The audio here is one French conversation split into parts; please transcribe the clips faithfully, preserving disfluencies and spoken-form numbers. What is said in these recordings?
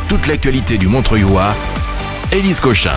toute l'actualité du Montreuillois, Élise Cochin.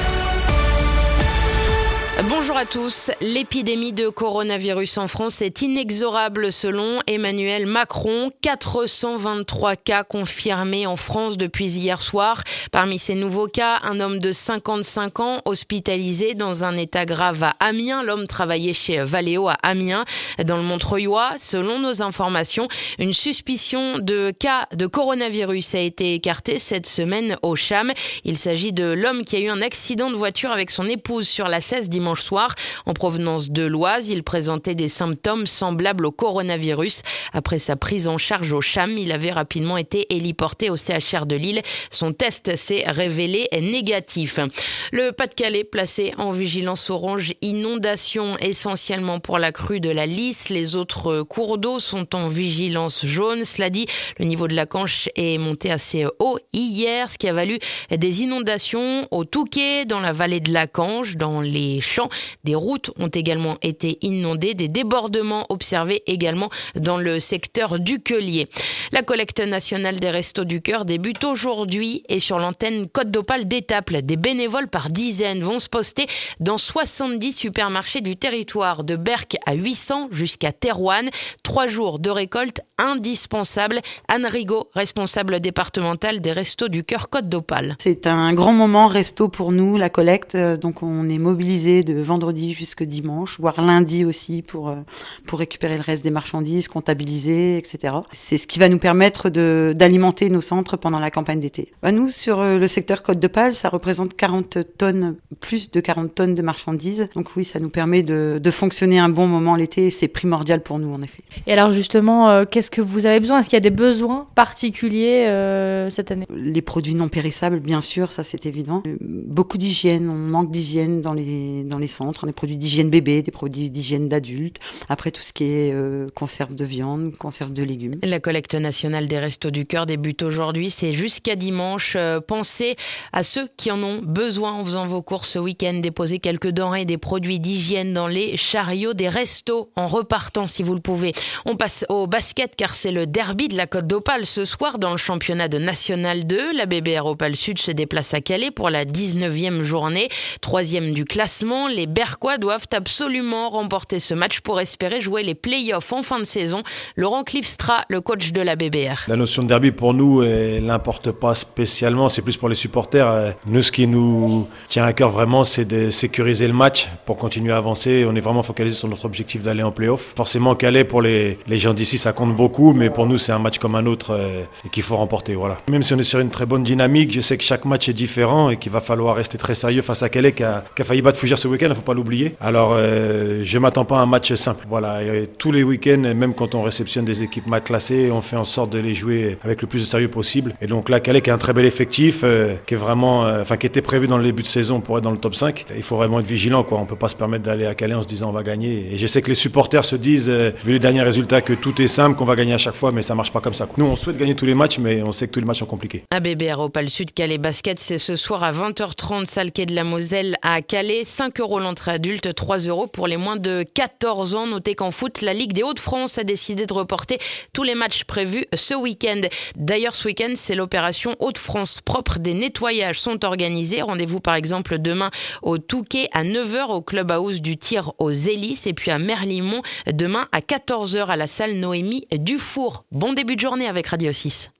Bonjour à tous. L'épidémie de coronavirus en France est inexorable selon Emmanuel Macron. quatre cent vingt-trois cas confirmés en France depuis hier soir. Parmi ces nouveaux cas, un homme de cinquante-cinq ans hospitalisé dans un état grave à Amiens. L'homme travaillait chez Valeo à Amiens, dans le Montreuillois. Selon nos informations, une suspicion de cas de coronavirus a été écartée cette semaine au Cham. Il s'agit de l'homme qui a eu un accident de voiture avec son épouse sur la seize dimanche soir en provenance de l'Oise. Il présentait des symptômes semblables au coronavirus. Après sa prise en charge au Cham, il avait rapidement été héliporté au C H R de Lille. Son test s'est révélé négatif. Le Pas-de-Calais placé en vigilance orange inondation essentiellement pour la crue de la Lys. Les autres cours d'eau sont en vigilance jaune. Cela dit, le niveau de la Canche est monté assez haut hier, ce qui a valu des inondations au Touquet, dans la vallée de la Canche, dans les champs. Des routes ont également été inondées, des débordements observés également dans le secteur du Quelier. La collecte nationale des Restos du Cœur débute aujourd'hui et sur l'antenne Côte d'Opale d'Étaples, des bénévoles par dizaines vont se poster dans soixante-dix supermarchés du territoire, de Berck à huit cents jusqu'à Thérouanne. Trois jours de récolte indispensables. Anne Rigaud, responsable départementale des Restos du Cœur Côte d'Opale. C'est un grand moment resto pour nous, la collecte, donc on est mobilisés de vendredi jusqu'à dimanche, voire lundi aussi pour pour récupérer le reste des marchandises, comptabiliser, et cetera. C'est ce qui va nous permettre de d'alimenter nos centres pendant la campagne d'été. Bah nous, sur le secteur Côte d'Opale, ça représente quarante tonnes, plus de quarante tonnes de marchandises. Donc oui, ça nous permet de, de fonctionner un bon moment l'été et c'est primordial pour nous en effet. Et alors justement, euh, qu'est-ce que vous avez besoin ? Est-ce qu'il y a des besoins particuliers euh, cette année ? Les produits non périssables, bien sûr, ça c'est évident. Beaucoup d'hygiène, on manque d'hygiène dans les dans les centres, des produits d'hygiène bébé, des produits d'hygiène d'adultes, après tout ce qui est euh, conserve de viande, conserve de légumes. La collecte nationale des Restos du Cœur débute aujourd'hui, c'est jusqu'à dimanche. Euh, pensez à ceux qui en ont besoin en faisant vos courses ce week-end. Déposez quelques denrées et des produits d'hygiène dans les chariots des restos en repartant si vous le pouvez. On passe au basket car c'est le derby de la Côte d'Opale ce soir dans le championnat de National deux. La B B R Opale Sud se déplace à Calais pour la dix-neuvième journée, troisième du classement. Les Berquois doivent absolument remporter ce match pour espérer jouer les play-offs en fin de saison. Laurent Cliffstra, le coach de la B B R. La notion de derby pour nous, elle n'importe pas spécialement, c'est plus pour les supporters. Nous, ce qui nous tient à cœur vraiment, c'est de sécuriser le match pour continuer à avancer. On est vraiment focalisé sur notre objectif d'aller en play-off. Forcément, Calais, pour les, les gens d'ici, ça compte beaucoup, mais pour nous, c'est un match comme un autre euh, et qu'il faut remporter. Voilà. Même si on est sur une très bonne dynamique, je sais que chaque match est différent et qu'il va falloir rester très sérieux face à Calais qui a, qui a failli battre Fougères ce week-end, il ne faut pas l'oublier. Alors, euh, je ne m'attends pas à un match simple. Voilà. Et tous les week-ends, même quand on réceptionne des équipes mal classées, on fait en sorte de les jouer avec le plus de sérieux possible. Et donc là, Calais qui a un très bel effectif, euh, qui est vraiment, euh, enfin, qui était prévu dans le début de saison pour être dans le top cinq. Il faut vraiment être vigilant, quoi. On ne peut pas se permettre d'aller à Calais en se disant on va gagner. Et je sais que les supporters se disent, euh, vu les derniers résultats, que tout est simple, qu'on va gagner à chaque fois, mais ça ne marche pas comme ça, quoi. Nous, on souhaite gagner tous les matchs, mais on sait que tous les matchs sont compliqués. A B B R Opale Sud Calais Basket, c'est ce soir à vingt heures trente, salle quai de la Moselle à Calais. cinq euros l'entrée adulte, trois euros pour les moins de quatorze ans. Notez qu'en foot, la Ligue des Hauts-de-France a décidé de reporter tous les matchs prévus ce week-end. D'ailleurs, ce week-end, c'est l'opération Hauts-de-France propre. Des nettoyages sont organisés. Rendez-vous par exemple demain au Touquet à neuf heures au Clubhouse du Tir aux Hélices et puis à Merlimont demain à quatorze heures à la salle Noémie Dufour. Bon début de journée avec Radio six.